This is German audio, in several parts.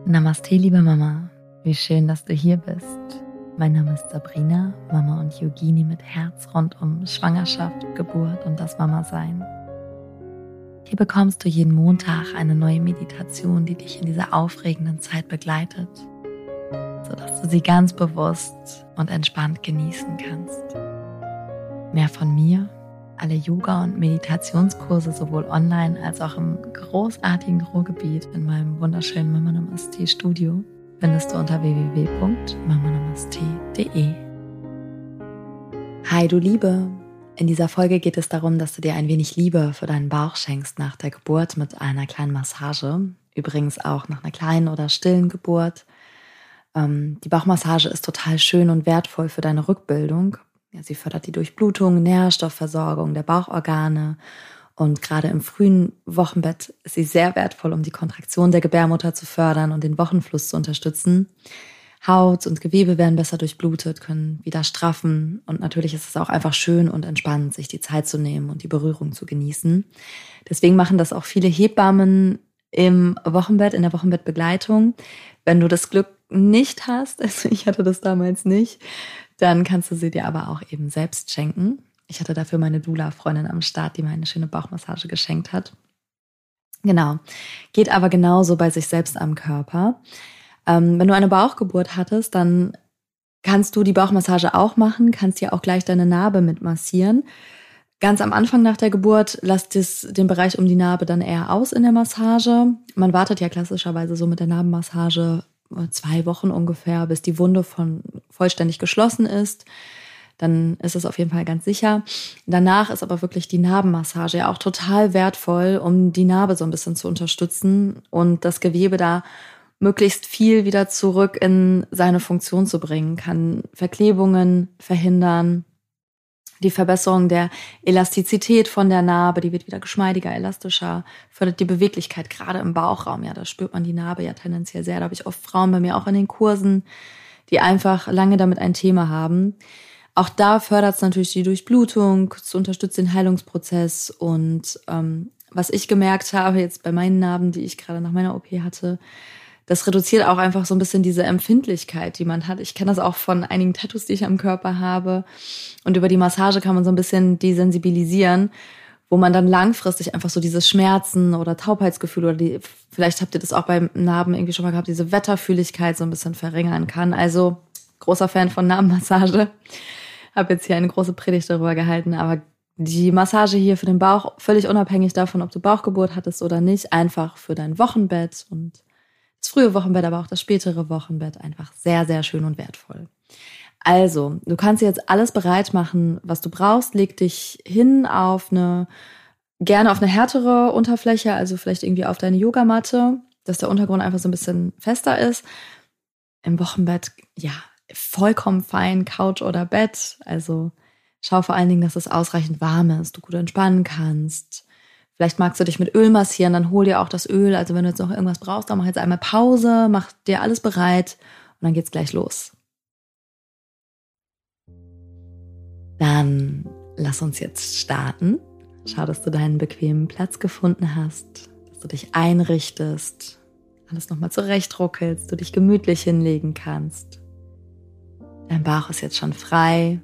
Namaste, liebe Mama. Wie schön, dass du hier bist. Mein Name ist Sabrina, Mama und Yogini mit Herz rund um Schwangerschaft, Geburt und das Mama-Sein. Hier bekommst du jeden Montag eine neue Meditation, die dich in dieser aufregenden Zeit begleitet, sodass du sie ganz bewusst und entspannt genießen kannst. Mehr von mir, alle Yoga- und Meditationskurse sowohl online als auch im großartigen Ruhrgebiet in meinem wunderschönen Mama Namaste Studio findest du unter www.mamanamaste.de. Hi du Liebe! In dieser Folge geht es darum, dass du dir ein wenig Liebe für deinen Bauch schenkst nach der Geburt mit einer kleinen Massage. Übrigens auch nach einer kleinen oder stillen Geburt. Die Bauchmassage ist total schön und wertvoll für deine Rückbildung. Ja, sie fördert die Durchblutung, Nährstoffversorgung der Bauchorgane und gerade im frühen Wochenbett ist sie sehr wertvoll, um die Kontraktion der Gebärmutter zu fördern und den Wochenfluss zu unterstützen. Haut und Gewebe werden besser durchblutet, können wieder straffen und natürlich ist es auch einfach schön und entspannend, sich die Zeit zu nehmen und die Berührung zu genießen. Deswegen machen das auch viele Hebammen im Wochenbett, in der Wochenbettbegleitung. Wenn du das Glück nicht hast, also ich hatte das damals nicht, dann kannst du sie dir aber auch eben selbst schenken. Ich hatte dafür meine Doula-Freundin am Start, die mir eine schöne Bauchmassage geschenkt hat. Genau, geht aber genauso bei sich selbst am Körper. Wenn du eine Bauchgeburt hattest, dann kannst du die Bauchmassage auch machen, kannst dir auch gleich deine Narbe mit massieren. Ganz am Anfang nach der Geburt lasst den Bereich um die Narbe dann eher aus in der Massage. Man wartet ja klassischerweise so mit der Narbenmassage 2 Wochen ungefähr, bis die Wunde vollständig geschlossen ist. Dann ist es auf jeden Fall ganz sicher. Danach ist aber wirklich die Narbenmassage ja auch total wertvoll, um die Narbe so ein bisschen zu unterstützen und das Gewebe da möglichst viel wieder zurück in seine Funktion zu bringen, kann Verklebungen verhindern. Die Verbesserung der Elastizität von der Narbe, die wird wieder geschmeidiger, elastischer, fördert die Beweglichkeit, gerade im Bauchraum. Ja, da spürt man die Narbe ja tendenziell sehr. Da habe ich oft Frauen bei mir auch in den Kursen, die einfach lange damit ein Thema haben. Auch da fördert es natürlich die Durchblutung, es unterstützt den Heilungsprozess. Und was ich gemerkt habe jetzt bei meinen Narben, die ich gerade nach meiner OP hatte, das reduziert auch einfach so ein bisschen diese Empfindlichkeit, die man hat. Ich kenne das auch von einigen Tattoos, die ich am Körper habe. Und über die Massage kann man so ein bisschen desensibilisieren, wo man dann langfristig einfach so dieses Schmerzen oder Taubheitsgefühl oder vielleicht habt ihr das auch beim Narben irgendwie schon mal gehabt, diese Wetterfühligkeit so ein bisschen verringern kann. Also großer Fan von Narbenmassage. Habe jetzt hier eine große Predigt darüber gehalten, aber die Massage hier für den Bauch, völlig unabhängig davon, ob du Bauchgeburt hattest oder nicht, einfach für dein Wochenbett und das frühe Wochenbett, aber auch das spätere Wochenbett einfach sehr, sehr schön und wertvoll. Also, du kannst dir jetzt alles bereit machen, was du brauchst. Leg dich hin gerne auf eine härtere Unterfläche, also vielleicht irgendwie auf deine Yogamatte, dass der Untergrund einfach so ein bisschen fester ist. Im Wochenbett, ja, vollkommen fein, Couch oder Bett. Also schau vor allen Dingen, dass es ausreichend warm ist, du gut entspannen kannst. Vielleicht magst du dich mit Öl massieren, dann hol dir auch das Öl. Also wenn du jetzt noch irgendwas brauchst, dann mach jetzt einmal Pause, mach dir alles bereit und dann geht's gleich los. Dann lass uns jetzt starten. Schau, dass du deinen bequemen Platz gefunden hast, dass du dich einrichtest, alles nochmal zurechtruckelst, du dich gemütlich hinlegen kannst. Dein Bauch ist jetzt schon frei.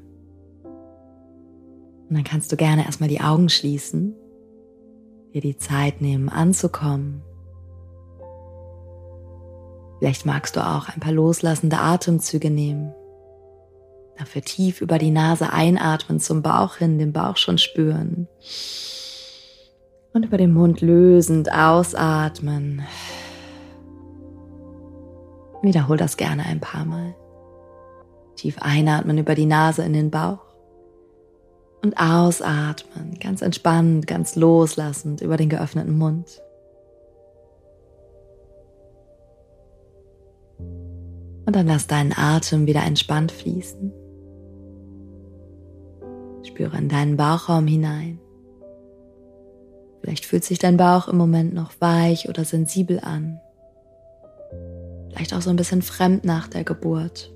Und dann kannst du gerne erstmal die Augen schließen, dir die Zeit nehmen, anzukommen. Vielleicht magst du auch ein paar loslassende Atemzüge nehmen. Dafür tief über die Nase einatmen zum Bauch hin, den Bauch schon spüren. Und über den Mund lösend ausatmen. Wiederhol das gerne ein paar Mal. Tief einatmen über die Nase in den Bauch. Und ausatmen, ganz entspannt, ganz loslassend über den geöffneten Mund. Und dann lass deinen Atem wieder entspannt fließen. Spüre in deinen Bauchraum hinein. Vielleicht fühlt sich dein Bauch im Moment noch weich oder sensibel an. Vielleicht auch so ein bisschen fremd nach der Geburt.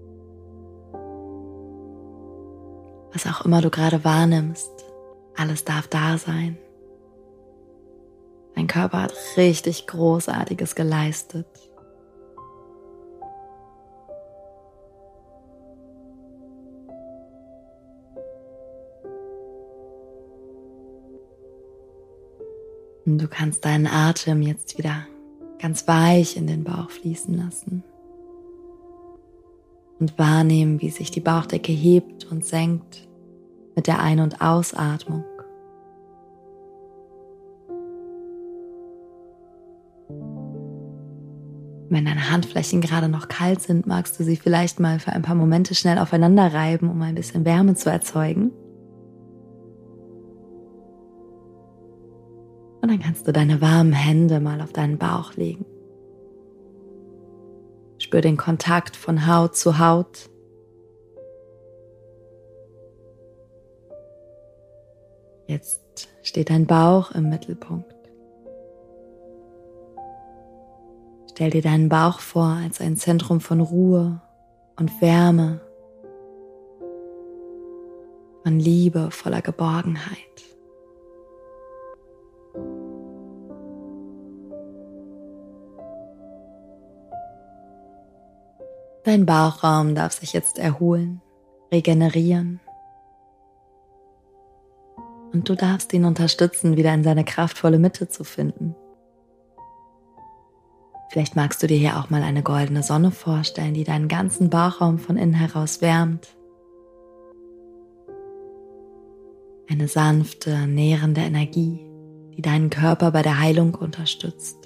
Was auch immer du gerade wahrnimmst, alles darf da sein. Dein Körper hat richtig Großartiges geleistet. Und du kannst deinen Atem jetzt wieder ganz weich in den Bauch fließen lassen und wahrnehmen, wie sich die Bauchdecke hebt und senkt mit der Ein- und Ausatmung. Wenn deine Handflächen gerade noch kalt sind, magst du sie vielleicht mal für ein paar Momente schnell aufeinander reiben, um ein bisschen Wärme zu erzeugen. Und dann kannst du deine warmen Hände mal auf deinen Bauch legen. Spür den Kontakt von Haut zu Haut. Jetzt steht dein Bauch im Mittelpunkt. Stell dir deinen Bauch vor als ein Zentrum von Ruhe und Wärme, von Liebe, voller Geborgenheit. Dein Bauchraum darf sich jetzt erholen, regenerieren. Und du darfst ihn unterstützen, wieder in seine kraftvolle Mitte zu finden. Vielleicht magst du dir hier auch mal eine goldene Sonne vorstellen, die deinen ganzen Bauchraum von innen heraus wärmt. Eine sanfte, nährende Energie, die deinen Körper bei der Heilung unterstützt.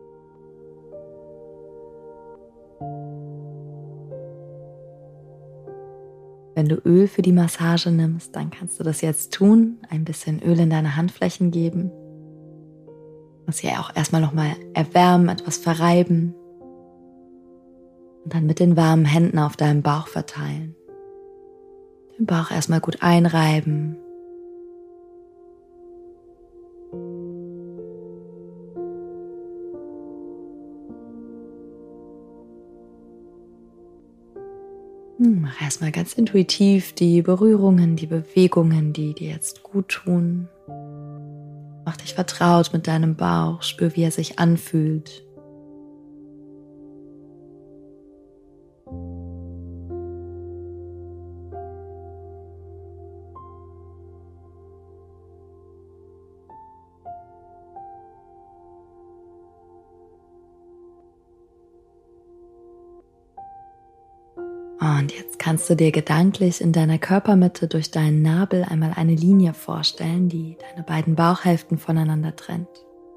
Wenn du Öl für die Massage nimmst, dann kannst du das jetzt tun, ein bisschen Öl in deine Handflächen geben. Muss hier auch erstmal nochmal erwärmen, etwas verreiben und dann mit den warmen Händen auf deinem Bauch verteilen. Den Bauch erstmal gut einreiben. Mach erstmal ganz intuitiv die Berührungen, die Bewegungen, die dir jetzt gut tun. Mach dich vertraut mit deinem Bauch, spür, wie er sich anfühlt. Und jetzt kannst du dir gedanklich in deiner Körpermitte durch deinen Nabel einmal eine Linie vorstellen, die deine beiden Bauchhälften voneinander trennt.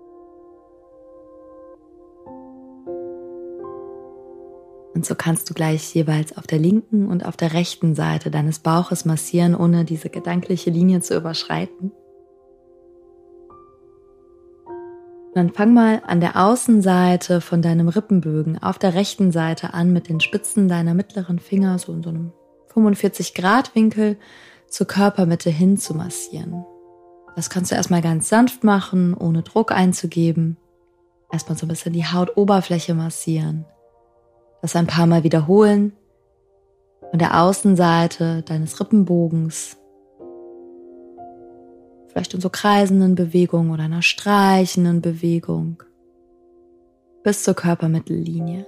Und so kannst du gleich jeweils auf der linken und auf der rechten Seite deines Bauches massieren, ohne diese gedankliche Linie zu überschreiten. Und dann fang mal an der Außenseite von deinem Rippenbögen auf der rechten Seite an, mit den Spitzen deiner mittleren Finger so in so einem 45-Grad-Winkel zur Körpermitte hin zu massieren. Das kannst du erstmal ganz sanft machen, ohne Druck einzugeben. Erstmal so ein bisschen die Hautoberfläche massieren. Das ein paar Mal wiederholen. Von der Außenseite deines Rippenbogens. Vielleicht in so kreisenden Bewegungen oder einer streichenden Bewegung bis zur Körpermittellinie.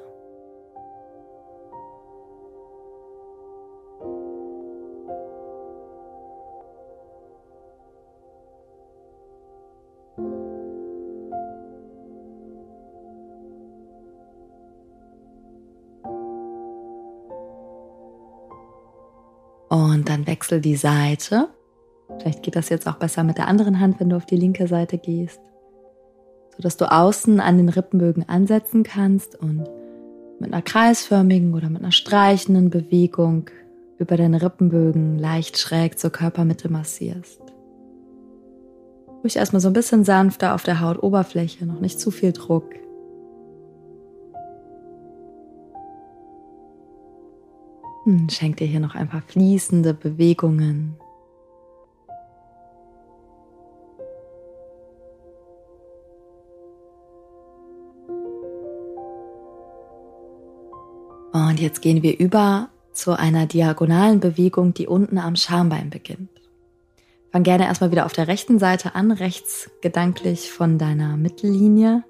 Und dann wechsel die Seite. Vielleicht geht das jetzt auch besser mit der anderen Hand, wenn du auf die linke Seite gehst, sodass du außen an den Rippenbögen ansetzen kannst und mit einer kreisförmigen oder mit einer streichenden Bewegung über deine Rippenbögen leicht schräg zur Körpermitte massierst. Ruhig erstmal so ein bisschen sanfter auf der Hautoberfläche, noch nicht zu viel Druck. Schenk dir hier noch ein paar fließende Bewegungen. Und jetzt gehen wir über zu einer diagonalen Bewegung, die unten am Schambein beginnt. Fang gerne erstmal wieder auf der rechten Seite an, rechts gedanklich von deiner Mittellinie.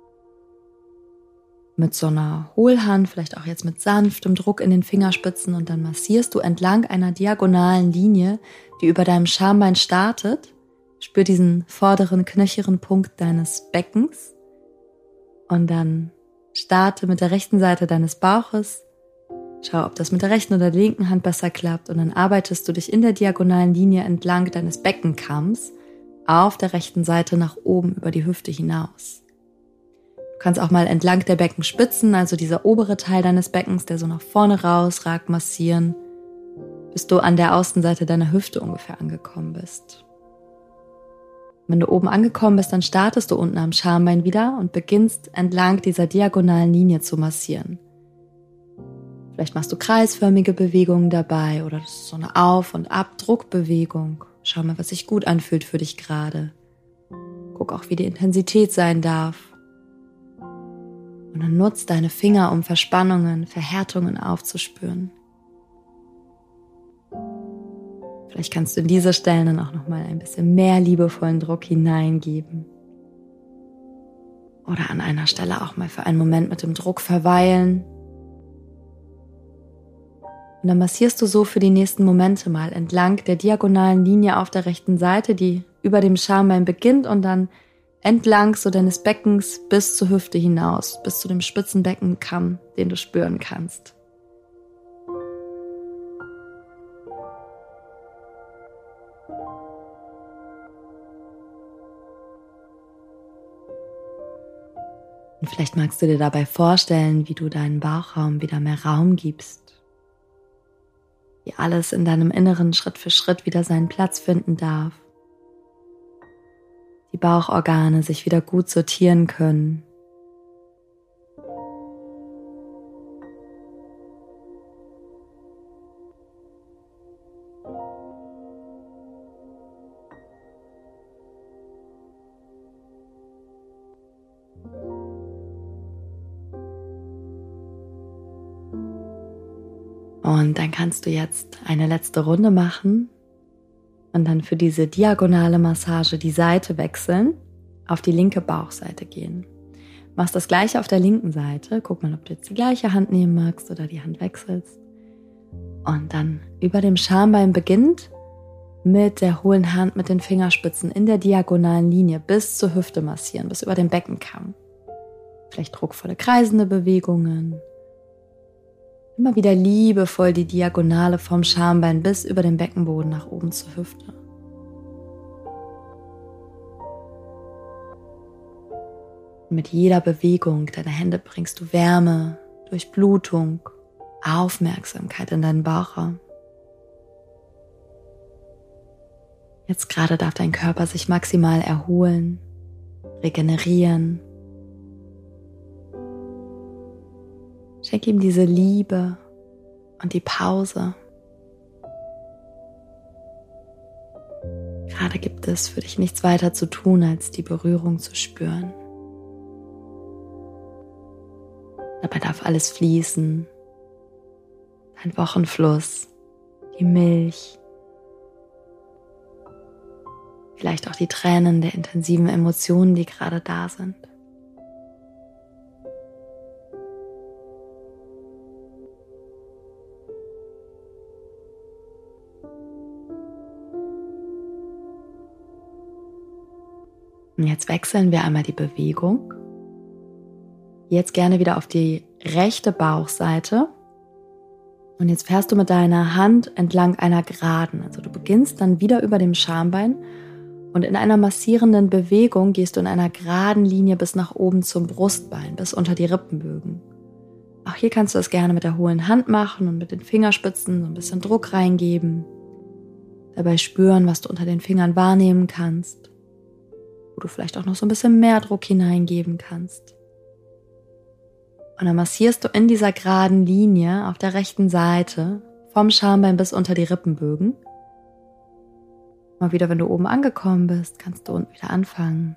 Mit so einer Hohlhand, vielleicht auch jetzt mit sanftem Druck in den Fingerspitzen, und dann massierst du entlang einer diagonalen Linie, die über deinem Schambein startet, Spür diesen vorderen, knöcheren Punkt deines Beckens und dann starte mit der rechten Seite deines Bauches. Schau, ob das mit der rechten oder linken Hand besser klappt und dann arbeitest du dich in der diagonalen Linie entlang deines Beckenkamms auf der rechten Seite nach oben über die Hüfte hinaus. Du kannst auch mal entlang der Beckenspitzen, also dieser obere Teil deines Beckens, der so nach vorne rausragt, massieren, bis du an der Außenseite deiner Hüfte ungefähr angekommen bist. Wenn du oben angekommen bist, dann startest du unten am Schambein wieder und beginnst entlang dieser diagonalen Linie zu massieren. Vielleicht machst du kreisförmige Bewegungen dabei oder das ist so eine Auf- und Abdruckbewegung. Schau mal, was sich gut anfühlt für dich gerade. Guck auch, wie die Intensität sein darf. Und dann nutz deine Finger, um Verspannungen, Verhärtungen aufzuspüren. Vielleicht kannst du in diese Stellen dann auch nochmal ein bisschen mehr liebevollen Druck hineingeben. Oder an einer Stelle auch mal für einen Moment mit dem Druck verweilen. Und dann massierst du so für die nächsten Momente mal entlang der diagonalen Linie auf der rechten Seite, die über dem Schambein beginnt und dann entlang so deines Beckens bis zur Hüfte hinaus, bis zu dem spitzen Beckenkamm, den du spüren kannst. Und vielleicht magst du dir dabei vorstellen, wie du deinen Bauchraum wieder mehr Raum gibst. Wie alles in deinem Inneren Schritt für Schritt wieder seinen Platz finden darf. Die Bauchorgane sich wieder gut sortieren können. Und dann kannst du jetzt eine letzte Runde machen und dann für diese diagonale Massage die Seite wechseln, auf die linke Bauchseite gehen. Machst das gleiche auf der linken Seite. Guck mal, ob du jetzt die gleiche Hand nehmen magst oder die Hand wechselst. Und dann über dem Schambein beginnt mit der hohlen Hand mit den Fingerspitzen in der diagonalen Linie bis zur Hüfte massieren, bis über den Beckenkamm. Vielleicht druckvolle kreisende Bewegungen. Immer wieder liebevoll die Diagonale vom Schambein bis über den Beckenboden nach oben zur Hüfte. Und mit jeder Bewegung deiner Hände bringst du Wärme, Durchblutung, Aufmerksamkeit in deinen Bauchraum. Jetzt gerade darf dein Körper sich maximal erholen, regenerieren. Schenk ihm diese Liebe und die Pause. Gerade gibt es für dich nichts weiter zu tun, als die Berührung zu spüren. Dabei darf alles fließen. Dein Wochenfluss, die Milch, vielleicht auch die Tränen der intensiven Emotionen, die gerade da sind. Und jetzt wechseln wir einmal die Bewegung. Jetzt gerne wieder auf die rechte Bauchseite. Und jetzt fährst du mit deiner Hand entlang einer Geraden. Also du beginnst dann wieder über dem Schambein und in einer massierenden Bewegung gehst du in einer geraden Linie bis nach oben zum Brustbein, bis unter die Rippenbögen. Auch hier kannst du das gerne mit der hohlen Hand machen und mit den Fingerspitzen so ein bisschen Druck reingeben. Dabei spüren, was du unter den Fingern wahrnehmen kannst. Wo du vielleicht auch noch so ein bisschen mehr Druck hineingeben kannst. Und dann massierst du in dieser geraden Linie auf der rechten Seite vom Schambein bis unter die Rippenbögen. Mal wieder, wenn du oben angekommen bist, kannst du unten wieder anfangen.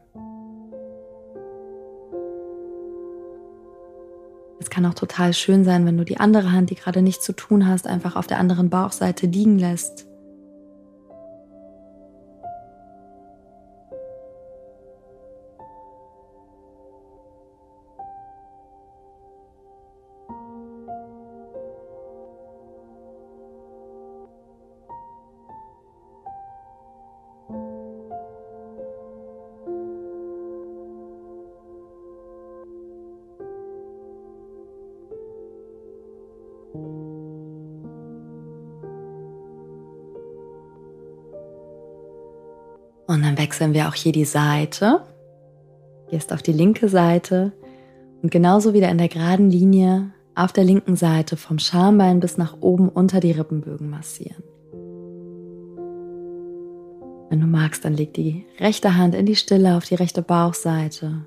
Es kann auch total schön sein, wenn du die andere Hand, die gerade nichts zu tun hast, einfach auf der anderen Bauchseite liegen lässt. Und dann wechseln wir auch hier die Seite. Gehst auf die linke Seite und genauso wieder in der geraden Linie auf der linken Seite vom Schambein bis nach oben unter die Rippenbögen massieren. Wenn du magst, dann leg die rechte Hand in die Stille auf die rechte Bauchseite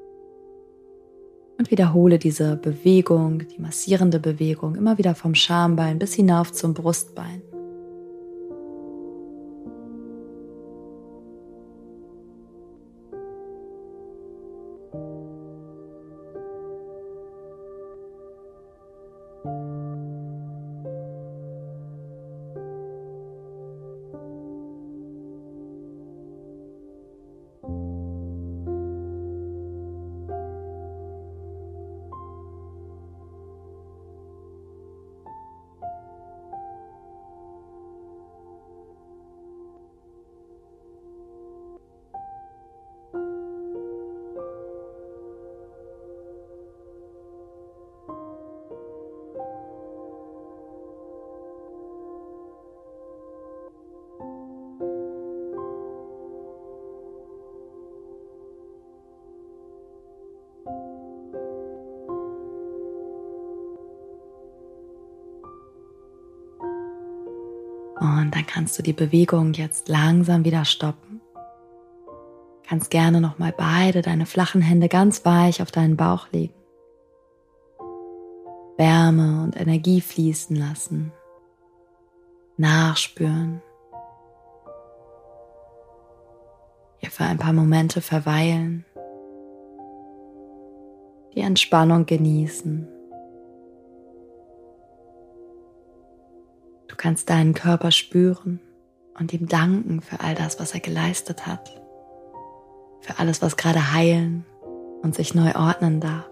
und wiederhole diese Bewegung, die massierende Bewegung, immer wieder vom Schambein bis hinauf zum Brustbein. Und dann kannst du die Bewegung jetzt langsam wieder stoppen. Kannst gerne nochmal beide deine flachen Hände ganz weich auf deinen Bauch legen. Wärme und Energie fließen lassen. Nachspüren. Hier für ein paar Momente verweilen. Die Entspannung genießen. Du kannst deinen Körper spüren und ihm danken für all das, was er geleistet hat. Für alles, was gerade heilen und sich neu ordnen darf.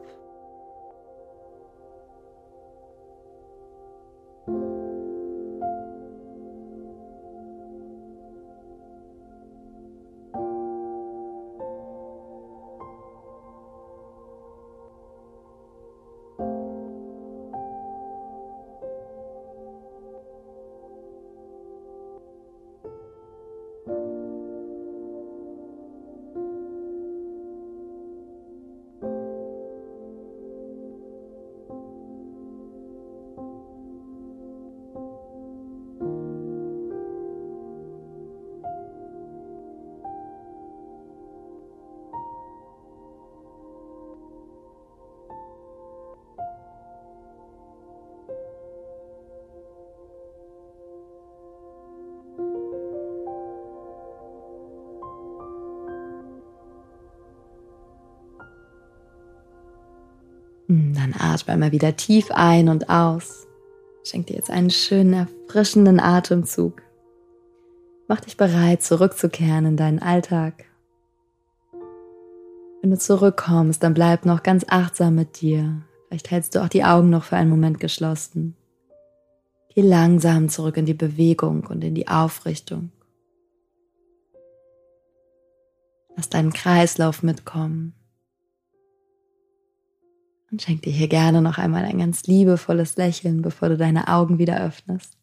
Dann atme mal wieder tief ein und aus. Schenk dir jetzt einen schönen, erfrischenden Atemzug. Mach dich bereit, zurückzukehren in deinen Alltag. Wenn du zurückkommst, dann bleib noch ganz achtsam mit dir. Vielleicht hältst du auch die Augen noch für einen Moment geschlossen. Geh langsam zurück in die Bewegung und in die Aufrichtung. Lass deinen Kreislauf mitkommen. Und schenk dir hier gerne noch einmal ein ganz liebevolles Lächeln, bevor du deine Augen wieder öffnest.